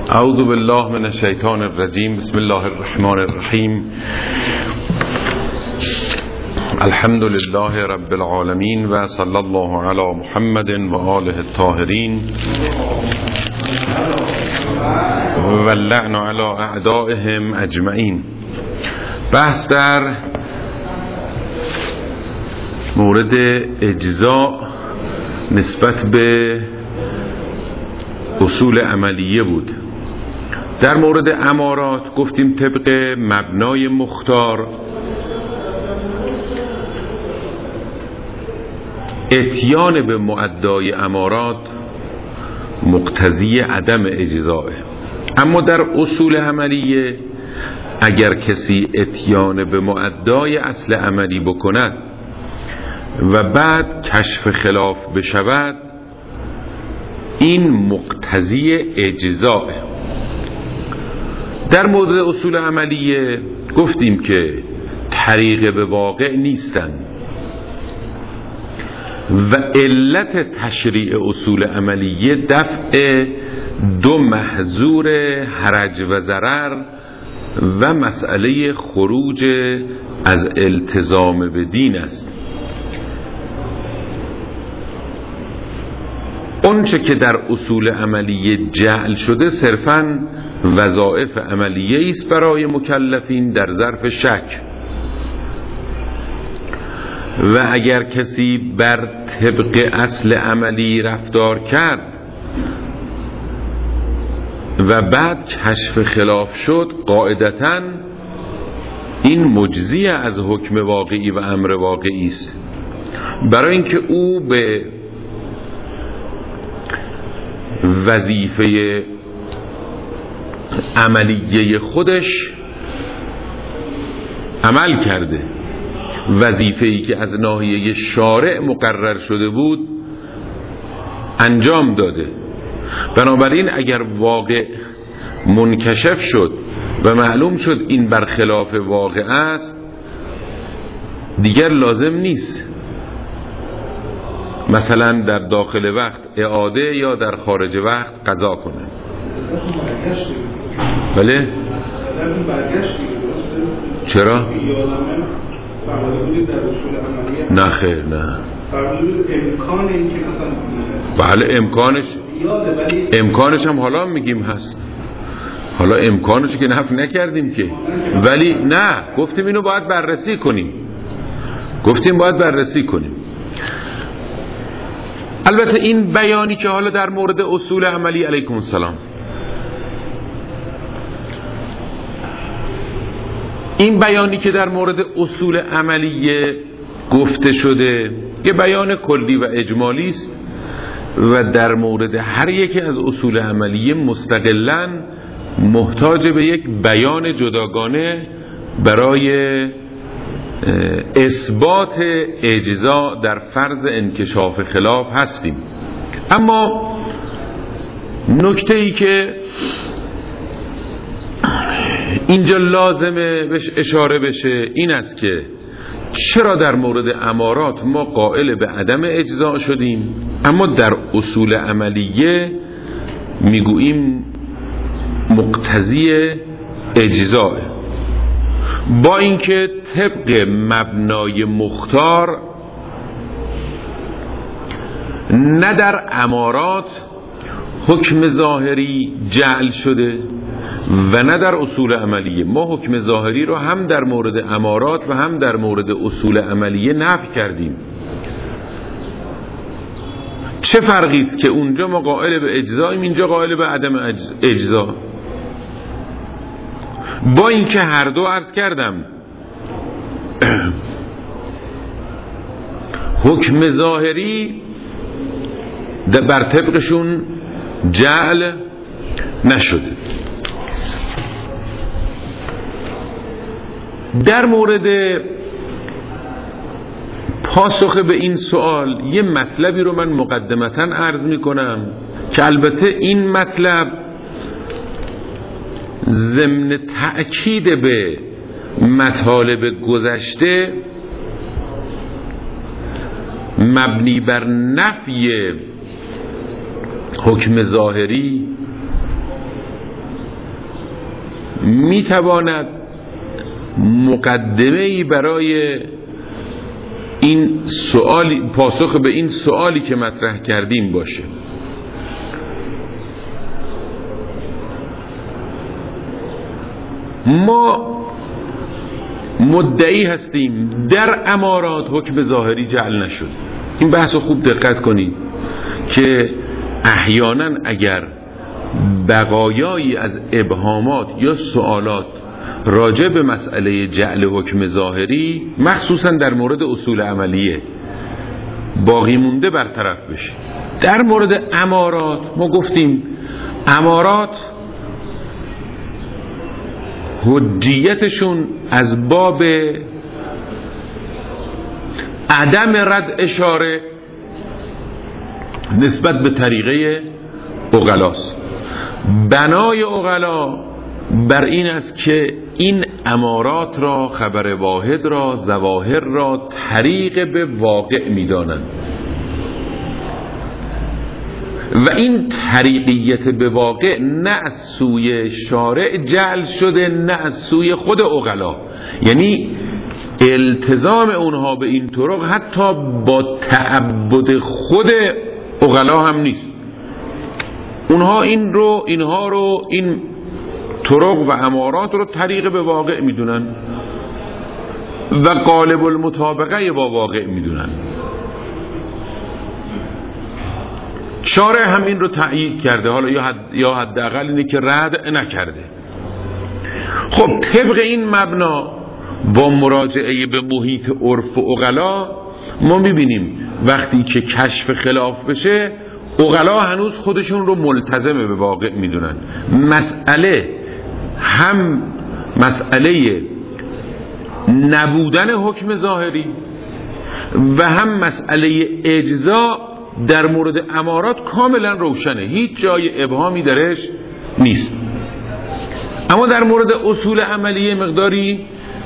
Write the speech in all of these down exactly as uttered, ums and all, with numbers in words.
اعوذ بالله من الشیطان الرجیم. بسم الله الرحمن الرحیم. الحمد لله رب العالمین و صلی الله علی محمد و آله الطاهرین و اللعن علی اعدائهم اجمعین. بحث در مورد اجزاء نسبت به اصول عملیه بود. در مورد امارات گفتیم طبق مبنای مختار اتیان به مؤدای امارات مقتضی عدم اجزائه، اما در اصول عملیه اگر کسی اتیان به مؤدای اصل عملی بکند و بعد کشف خلاف بشود این مقتضی اجزائه. در مورد اصول عملیه گفتیم که طریق به واقع نیستند و علت تشریع اصول عملیه دفع دو محظور حرج و ضرر و مسئله خروج از التزام به دین است. اونچه که در اصول عملیه جعل شده صرفاً وظایف عملیه است برای مکلفین در ظرف شک، و اگر کسی بر طبق اصل عملی رفتار کرد و بعد کشف خلاف شد قاعدتاً این مجزی از حکم واقعی و امر واقعی است، برای اینکه او به وظیفه عملیه خودش عمل کرده، وظیفه‌ای که از ناحیه شارع مقرر شده بود انجام داده. بنابراین اگر واقع منکشف شد و معلوم شد این برخلاف واقع است دیگر لازم نیست مثلا در داخل وقت اعاده یا در خارج وقت قضا کنه. بله؟ چرا؟ نه خیر نه. بله امکانش امکانش هم حالا میگیم هست، حالا امکانش که نفی نکردیم که، ولی نه گفتیم اینو باید بررسی کنیم گفتیم باید بررسی کنیم. البته این بیانی که حالا در مورد اصول عملی علیکم السلام، این بیانی که در مورد اصول عملیه گفته شده یه بیان کلی و اجمالی است و در مورد هر یکی از اصول عملیه مستقلاً محتاج به یک بیان جداگانه برای اثبات اجزا در فرض انکشاف خلاف هستیم. اما نکته ای که اینجا لازمه بهش اشاره بشه این است که چرا در مورد امارات ما قائل به عدم اجزا شدیم اما در اصول عملیه میگوییم مقتضی اجزاه، با اینکه طبق مبنای مختار نه در امارات حکم ظاهری جعل شده و نه در اصول عملیه. ما حکم ظاهری رو هم در مورد امارات و هم در مورد اصول عملیه نفی کردیم. چه فرقی است که اونجا ما قائل به اجزاییم اینجا قائل به عدم اجزا؟ با اینکه هر دو عرض کردم حکم ظاهری بر طبقشون جعل نشده. در مورد پاسخ به این سوال یه مطلبی رو من مقدمتاً عرض می کنم که البته این مطلب ضمن تأکید به مطالب گذشته مبنی بر نفی حکم ظاهری میتواند مقدمه‌ای برای این سوالی، پاسخ به این سوالی که مطرح کردیم باشه. ما مدعی هستیم در امارات حکم ظاهری جعل نشد. این بحث رو خوب دقت کنید که احیانا اگر بقایایی از ابهامات یا سوالات راجع به مسئله جعل حکم ظاهری مخصوصا در مورد اصول عملیه باقی مونده برطرف بشه. در مورد امارات ما گفتیم امارات حجیتشون از باب عدم رد اشاره نسبت به طریقه عقلاست. بنای عقلا بر این است که این امارات را، خبر واحد را، ظواهر را طریق به واقع می‌دانند و این طریقیت به واقع نه از سوی شارع جعل شده نه از سوی خود عقلا، یعنی التزام اونها به این طرق حتی با تعبد خود عقلا هم نیست. اونها این رو اینها رو این طرق و امارات رو طریق به واقع میدونن و غالب المطابقه با واقع میدونن. شارع هم این رو تأیید کرده، حالا یا حد یا حداقل اینه که رد نکرده. خب طبق این مبنا با مراجعه به محیط عرف و عقلا ما میبینیم وقتی که کشف خلاف بشه عقلا هنوز خودشون رو ملتزم به واقع میدونن. مسئله هم مسئله نبودن حکم ظاهری و هم مسئله اجزا در مورد امارات کاملا روشنه، هیچ جای ابهامی درش نیست. اما در مورد اصول عملیه مقداری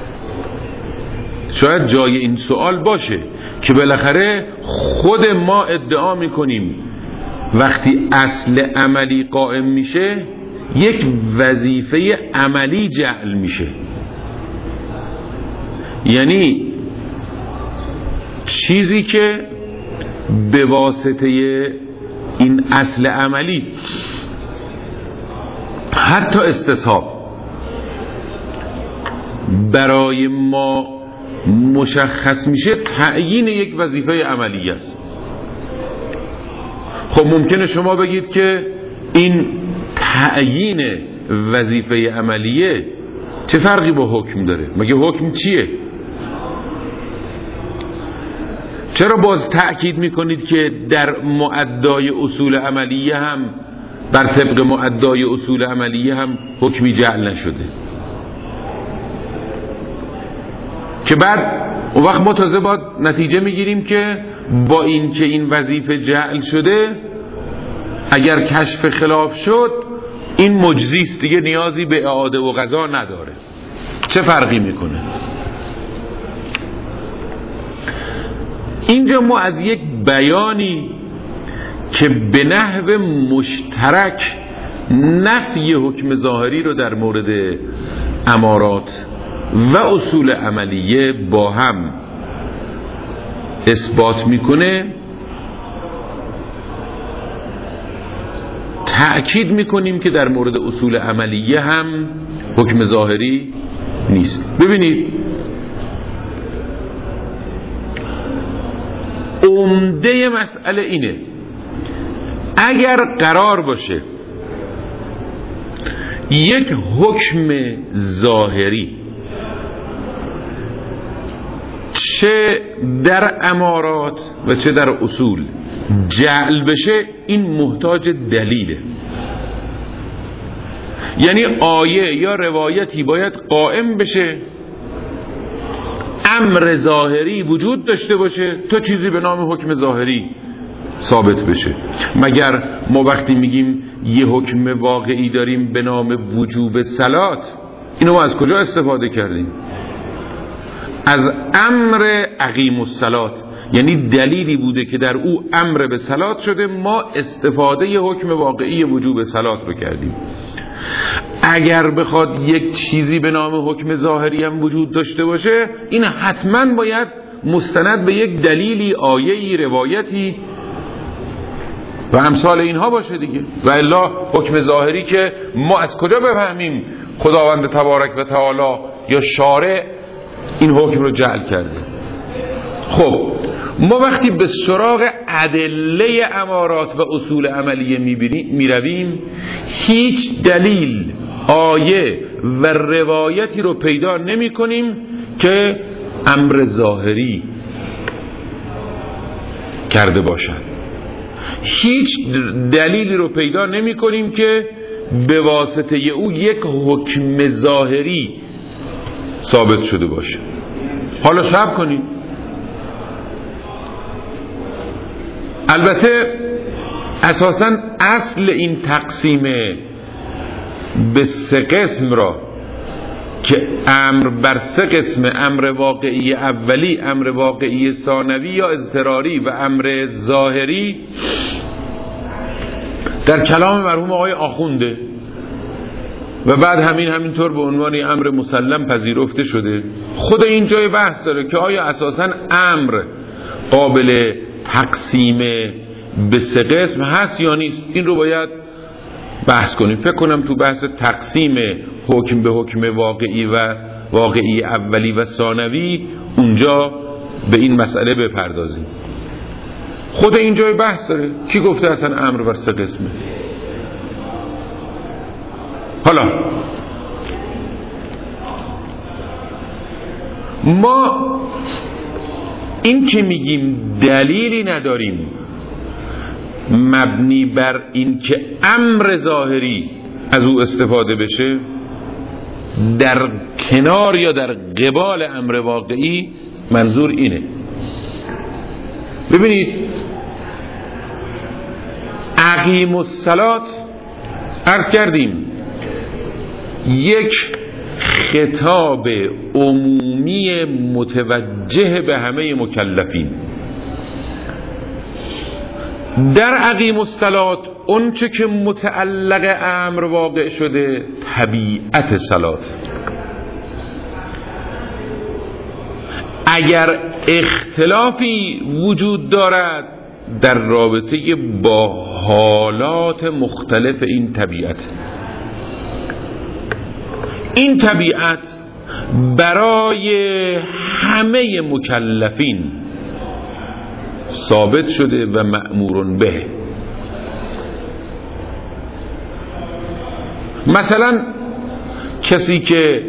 شاید جای این سوال باشه که بالاخره خود ما ادعا میکنیم وقتی اصل عملی قائم میشه یک وظیفه عملی جعل میشه، یعنی چیزی که به واسطه این اصل عملی حتی استصحاب برای ما مشخص میشه تعیین یک وظیفه عملی است. خب ممکنه شما بگید که این تعیین وظیفه عملیه چه فرقی با حکم داره؟ مگه حکم چیه؟ چرا باز تأکید میکنید که در معدای اصول عملیه هم بر طبق معدای اصول عملیه هم حکمی جعل نشده؟ که بعد اون وقت ما تازه باید نتیجه میگیریم که با این که این وظیفه جعل شده اگر کشف خلاف شد این مجزیست، دیگه نیازی به اعاده و قضا نداره. چه فرقی میکنه؟ اینجا ما از یک بیانی که به نحو مشترک نفی حکم ظاهری رو در مورد امارات و اصول عملیه با هم اثبات میکنه تأکید میکنیم که در مورد اصول عملیه هم حکم ظاهری نیست. ببینید عمده مسئله اینه اگر قرار باشه یک حکم ظاهری چه در امارات و چه در اصول جعل بشه این محتاج دلیله، یعنی آیه یا روایتی باید قائم بشه امر ظاهری وجود داشته باشه تا چیزی به نام حکم ظاهری ثابت بشه. مگر ما وقتی میگیم یه حکم واقعی داریم به نام وجوب صلات اینو ما از کجا استفاده کردیم؟ از امر اقیم الصلات، یعنی دلیلی بوده که در او امر به صلات شده، ما استفاده ی حکم واقعی وجوب صلات رو کردیم. اگر بخواد یک چیزی به نام حکم ظاهری هم وجود داشته باشه، این حتما باید مستند به یک دلیلی، آیه‌ای، روایتی و امثال اینها باشه دیگه. و الا حکم ظاهری که ما از کجا بفهمیم خداوند تبارک و تعالی یا شارع این حکم رو جعل کرده؟ خب ما وقتی به سراغ ادله امارات و اصول عملیه میرویم، هیچ دلیل، آیه و روایتی رو پیدا نمی کنیم که امر ظاهری کرده باشد. هیچ دلیلی رو پیدا نمی کنیم که به واسطه او یک حکم ظاهری ثابت شده باشه. حالا صبر کنید. البته اساساً اصل این تقسیم به سه قسم را که امر بر سه قسم، امر واقعی اولی، امر واقعی ثانوی یا اضطراری و امر ظاهری، در کلام مرحوم آقای آخونده و بعد همین همینطور به عنوان امر مسلم پذیرفته شده. خود این جای بحث داره که آیا اساساً امر قابل تقسیم به سه قسم هست یا نیست. این رو باید بحث کنیم. فکر کنم تو بحث تقسیم حکم به حکم واقعی و واقعی اولی و ثانوی اونجا به این مسئله بپردازیم. خود این جای بحث داره. کی گفته اصلا امر بر سه قسمه؟ حالا ما این که میگیم دلیلی نداریم مبنی بر این که امر ظاهری از او استفاده بشه در کنار یا در قبال امر واقعی، منظور اینه. ببینید اقیم الصلاة عرض کردیم یک خطاب عمومی متوجه به همه مکلفین. در اقیم الصلاة اون چه که متعلق امر واقع شده طبیعت صلات. اگر اختلافی وجود دارد در رابطه با حالات مختلف این طبیعت، این طبیعت برای همه مکلفین ثابت شده و مأمور به. مثلا کسی که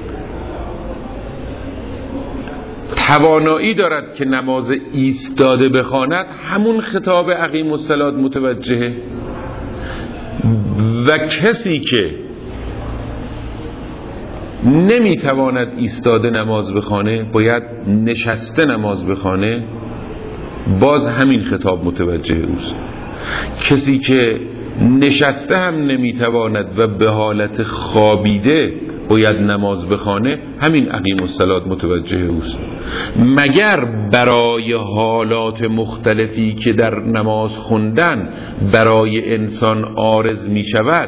توانایی دارد که نماز ایستاده بخواند، همون خطاب اقیم الصلاة متوجهه. و کسی که نمیتواند ایستاده نماز بخوانه، باید نشسته نماز بخوانه، باز همین خطاب متوجه اوست. کسی که نشسته هم نمیتواند و به حالت خوابیده باید نماز بخوانه، همین اقیم الصلاة متوجه اوست. مگر برای حالات مختلفی که در نماز خوندن برای انسان عارض می شود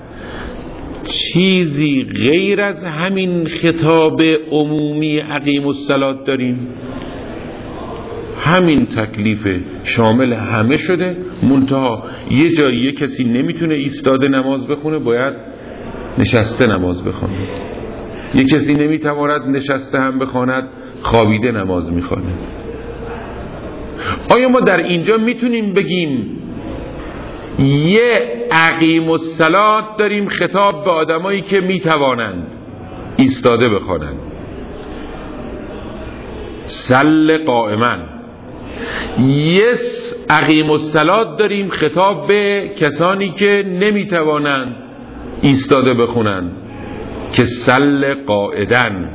چیزی غیر از همین خطاب عمومی اقیم الصلاة داریم؟ همین تکلیف شامل همه شده، منتها یه جایی یه کسی نمیتونه ایستاده نماز بخونه، باید نشسته نماز بخونه. یه کسی نمیتواند نشسته هم بخواند، خوابیده نماز میخونه. آیا ما در اینجا میتونیم بگیم یه اقیم الصلاة داریم خطاب به آدمایی که میتوانند ایستاده بخوانند، صل قائما، یس اقیم الصلاة داریم خطاب به کسانی که نمیتوانند ایستاده بخونند که صل قاعدن؟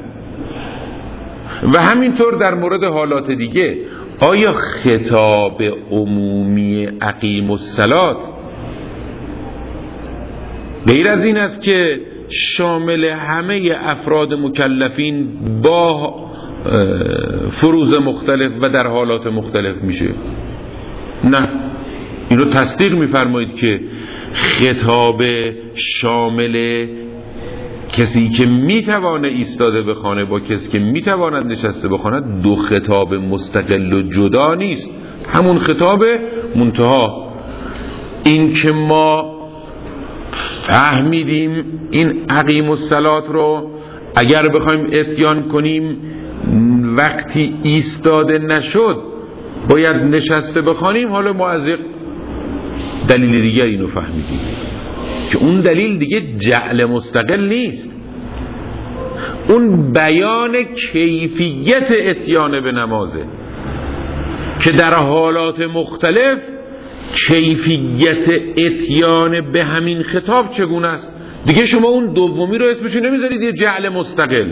و همینطور در مورد حالات دیگه، آیا خطاب عمومی اقیم الصلاة غیر از این است که شامل همه افراد مکلفین با فروض مختلف و در حالات مختلف میشه؟ نه، اینو تصدیق میفرمایید که خطاب شامل کسی که میتوانه ایستاده بخوانه با کسی که میتواند نشسته بخواند دو خطاب مستقل و جدا نیست، همون خطاب منتها. این که ما فهمیدیم این اقیم الصلات رو اگر بخوایم اتیان کنیم وقتی ایستاده نشد باید نشسته بخوانیم، حالا ما از یک دلیل دیگه اینو فهمیدیم که اون دلیل دیگه جعل مستقل نیست، اون بیان کیفیت اتیان به نمازه که در حالات مختلف کیفیت اتیان به همین خطاب چگونه است. دیگه شما اون دومی رو اسمشو نمیذارید یه جعل مستقل.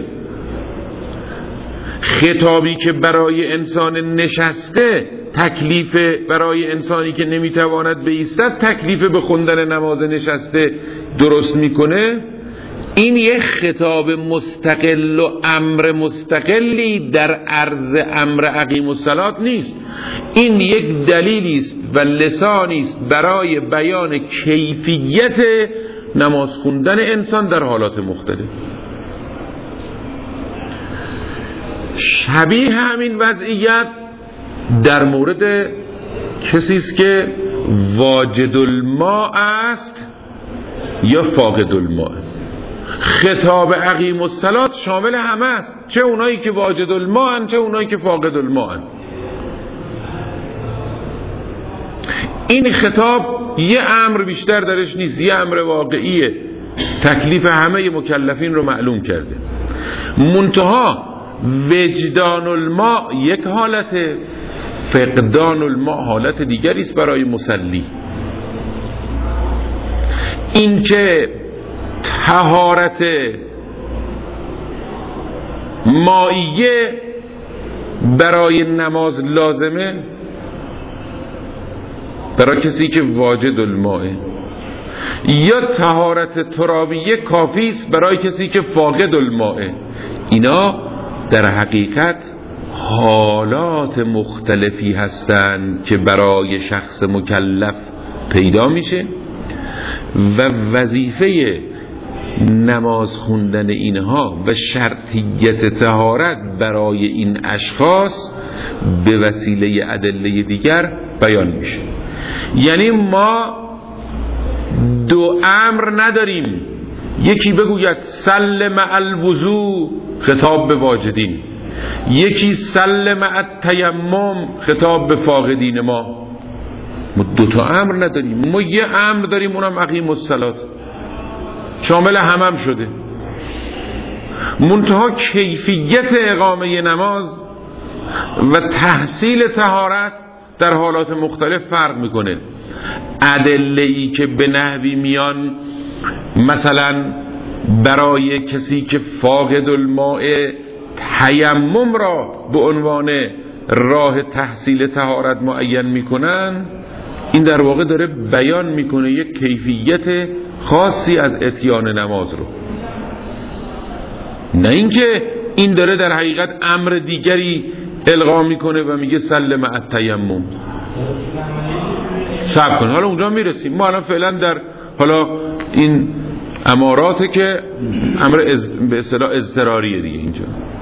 خطابی که برای انسان نشسته تکلیف برای انسانی که نمیتواند بایستد تکلیف به خوندن نماز نشسته درست میکنه، این یک خطاب مستقل و امر مستقلی در عرض امر اقیم الصلات نیست. این یک دلیلی است و لسانی است برای بیان کیفیت نماز خوندن انسان در حالات مختلف. شبیه همین وضعیت در مورد کسی است که واجد الماء است یا فاقد الماء. خطاب اقیم الصلات شامل همه است، چه اونایی که واجد الماء ان چه اونایی که فاقد الماء ان. این خطاب یه امر بیشتر درش نیست، یه امر واقعیه، تکلیف همه مکلفین رو معلوم کرده. منتها وجدان الماء یک حالت، فقدان الماء حالت دیگری است برای مصلی. این که طهارت مائیه برای نماز لازمه برای کسی که واجد الماءه، یا طهارت ترابیه کافی است برای کسی که فاقد الماءه. اینا در حقیقت حالات مختلفی هستند که برای شخص مکلف پیدا میشه و وظیفه نماز خوندن اینها و شرطیت طهارت برای این اشخاص به وسیله ادله دیگر بیان میشه. یعنی ما دو امر نداریم، یکی بگوید سل مع الوضو خطاب به واجدین، یکی سل مع التیمم خطاب به فاقدین. ما ما دو تا امر نداریم، ما یه امر داریم، اونم اقیم الصلات، شامل همم شده. منتها کیفیت اقامه نماز و تحصیل طهارت در حالات مختلف فرق میکنه. ادله‌ای که به نحوی میان مثلا برای کسی که فاقد الماء تیمم را به عنوان راه تحصیل طهارت معین میکنن، این در واقع داره بیان میکنه یک کیفیت خاصی از اتیان نماز رو، نه اینکه این داره در حقیقت امر دیگری القا میکنه و میگه سل مع التیمم. صبر کن، حالا اونجا میرسیم. ما الان فعلا در حالا این اماراته که امر از به اصطلاح اضطراریه دیگه. اینجا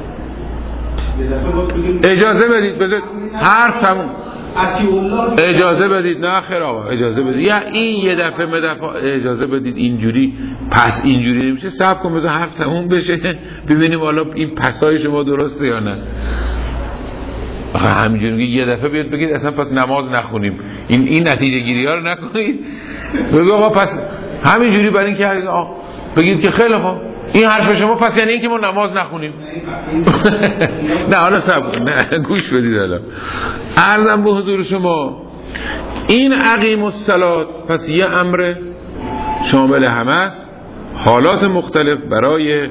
اجازه بدید بدید حرف تموم، اجازه بدید. نه خیر آقا اجازه بدید، یا این یه دفعه مدفع اجازه بدید اینجوری پس اینجوری نمیشه. صبر کن بذار حرف تموم بشه ببینیم حالا این پسای شما درسته یا نه. آخه همینجوری یه دفعه بیاد بگید اصلا پس نماز نخونیم، این این نتیجه گیری ها رو نکنید. بگید آقا پس همینجوری برای اینکه بگید که خیلی خوب این حرف شما پس یعنی اینکه ما نماز نخونیم. نه حالا صبر نه گوش بدید. حالا عرضم به حضور شما این اقیم الصلات پس یه امر شامل همه است، حالات مختلف برای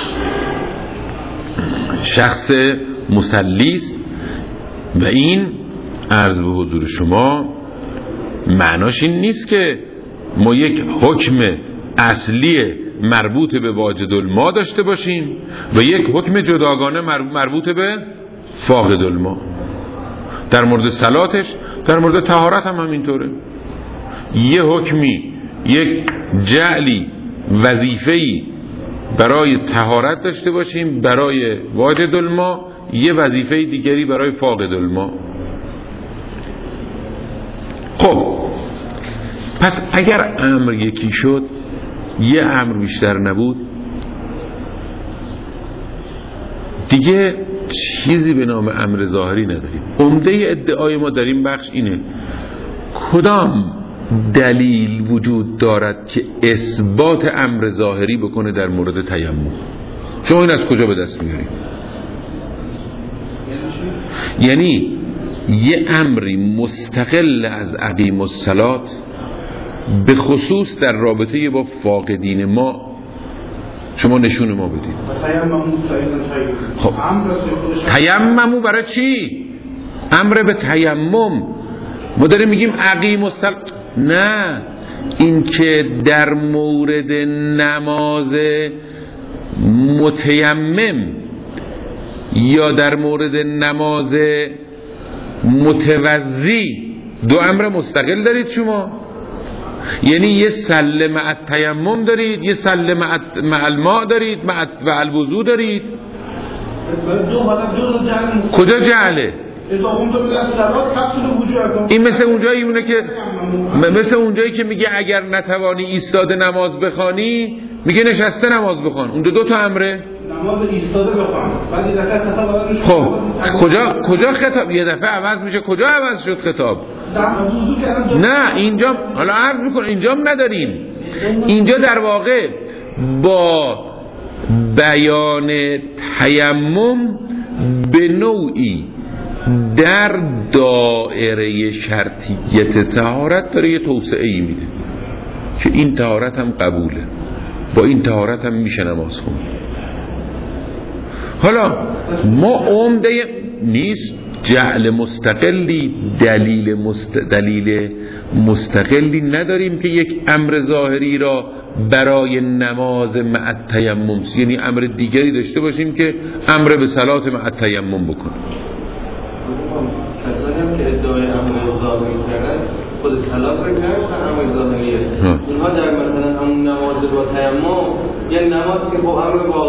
شخص مصلی است و این عرض به حضور شما معناش این نیست که ما یک حکم اصلی مربوط به واجد الماء داشته باشیم و یک حکم جداگانه مربوط به فاقد الماء. در مورد صلاتش، در مورد طهارت هم همینطوره. یه حکمی، یک جعلی، وظیفه‌ای برای طهارت داشته باشیم برای واجد الماء، یه وظیفه دیگری برای فاقد الماء. خب پس اگر امر یکی شد، یه امر بیشتر نبود، دیگه چیزی به نام امر ظاهری نداریم. عمده ادعای ما در این بخش اینه کدام دلیل وجود دارد که اثبات امر ظاهری بکنه در مورد تیمم. شما این از کجا به دست میارید؟ یعنی یه امری مستقل از اقیم الصلات به خصوص در رابطه با فاقدین ما شما نشون ما بدید. خب تیممو برای چی؟ امر به تیمم. ما داریم میگیم اقیم الصلات، نه، این که در مورد نماز متیمم یا در مورد نماز متوضی دو امر مستقل دارید شما. یعنی یه سله مع التیمم دارید، یه سله مع الماء دارید، مع الوضو دارید. کجا جعله؟ این مثل اونجایی اونه که مثل اونجایی که میگه اگر نتوانی ایستاده نماز بخوانی، میگه نشسته نماز بخوان. اون دو دو تا امره. نماز ایستاده بخوان. بعد یه دفعه خطاب. خب کجا کجا خطاب یه دفعه عوض میشه؟ کجا عوض شد خطاب؟ نه اینجا، حالا عرض میکنم اینجا نداریم. اینجا در واقع با بیان تیمم به نوعی در دائره شرطیت طهارت داره یه توسعه‌ای میده که این طهارت هم قبوله، با این طهارت هم میشه نماز خوند. حالا ما عمده نیست جعل مستقلی، دلیل مست... دلیل مستقلی نداریم که یک امر ظاهری را برای نماز مع التیمم، یعنی امر دیگری داشته باشیم که امر به صلات مع التیمم بکنه. کسانی هم که ادعای امر ظاهری کردن خود صلات رو کردن امر ظاهریه. اونها در مثلا همون نماز با تیمم، یه نماز که با امر